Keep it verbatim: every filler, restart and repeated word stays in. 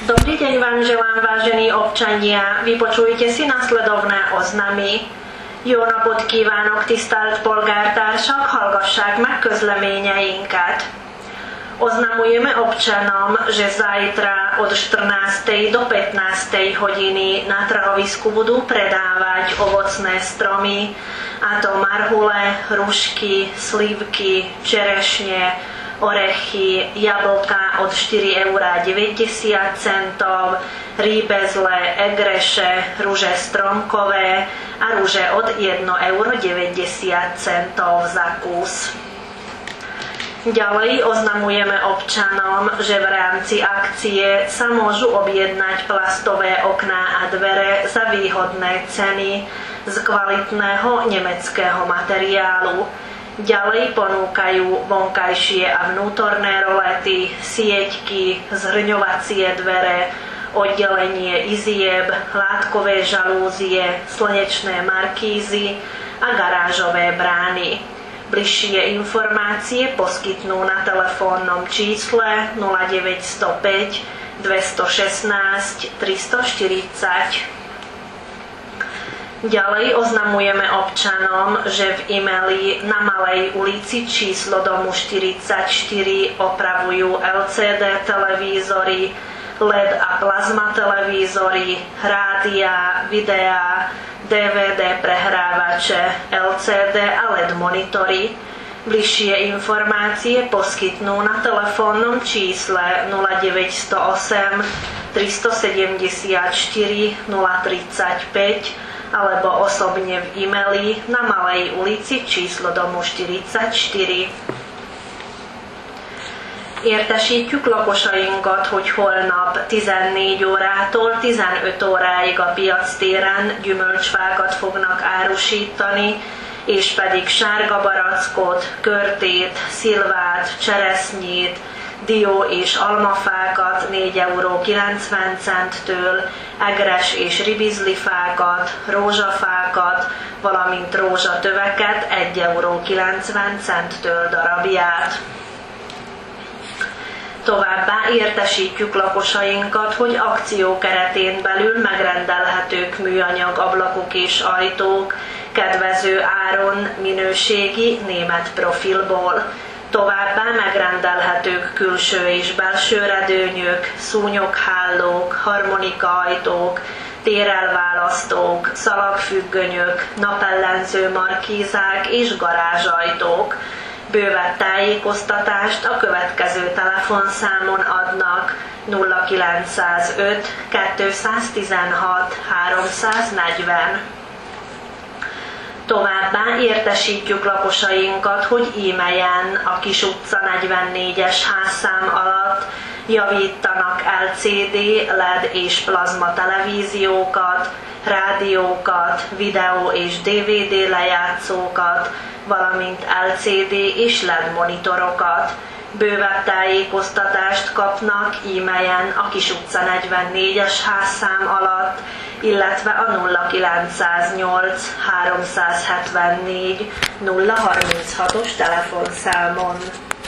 Dobrý deň vám želám, vážení občania. Vypočujte si nasledovné oznamy. Jó napot kívánok, tisztelt polgártársak, hallgassák meg közleményeinket. Oznamujeme občanom, že zajtra od štrnástej do pätnástej hodiny na trhovisku budú predávať ovocné stromy, a to marhule, hrušky, slivky, čerešne, orechy, jablka od štyri eurá deväťdesiat centov, rýbezle, egreše, ruže stromkové a ruže od jedno euro deväťdesiat centov za kus. Ďalej oznamujeme občanom, že v rámci akcie sa môžu objednať plastové okná a dvere za výhodné ceny z kvalitného nemeckého materiálu. Ďalej ponúkajú vonkajšie a vnútorné rolety, sieťky, zhrňovacie dvere, oddelenie izieb, látkové žalúzie, slnečné markízy a garážové brány. Bližšie informácie poskytnú na telefónnom čísle nula deväť nula päť dvestošestnásť tristoštyridsať. Ďalej oznamujeme občanom, že v Imeli na Malej ulici číslo domu štyridsaťštyri opravujú el cé dé televízory, el é dé a plazma televízory, rádia, videá, dé vé dé prehrávače, el cé dé a el é dé monitory. Bližšie informácie poskytnú na telefónnom čísle nula deväť nula osem tristosedemdesiatštyri nula tridsaťpäť alebo osobne v Imeli na Malej ulici číslo domu sztyridszátcsnégy. Értesítjük lakosainkat, hogy holnap tizennégy órától tizenöt óráig a piactéren gyümölcsfákat fognak árusítani, és pedig sárga barackot, körtét, szilvát, cseresznyét, dió és almafákat négy euró kilencven centtől, egres és ribizlifákat, rózsafákat, valamint rózsatöveket egy euró kilencven centtől darabját. Továbbá értesítjük lakosainkat, hogy akció keretén belül megrendelhetők műanyag ablakok és ajtók, kedvező áron, minőségi német profilból. Továbbá megrendelhetők külső és belső redőnyök, szúnyoghálók, harmonikaajtók, térelválasztók, szalagfüggönyök, napellenző markízák és garázsajtók. Bővebb tájékoztatást a következő telefonszámon adnak nulla kilencszázöt kétszáztizenhat háromszáznegyven. Továbbá értesítjük lakosainkat, hogy e-mailen a Kis utca negyvennégyes házszám alatt javítanak el cé dé, el é dé és plazma televíziókat, rádiókat, videó és dé vé dé lejátszókat, valamint el cé dé és el é dé monitorokat. Bővebb tájékoztatást kapnak e-mailen a Kis utca negyvennégyes házszám alatt, illetve a nulla kilencszáznyolc háromszázhetvennégy nulla harminchatos telefonszámon.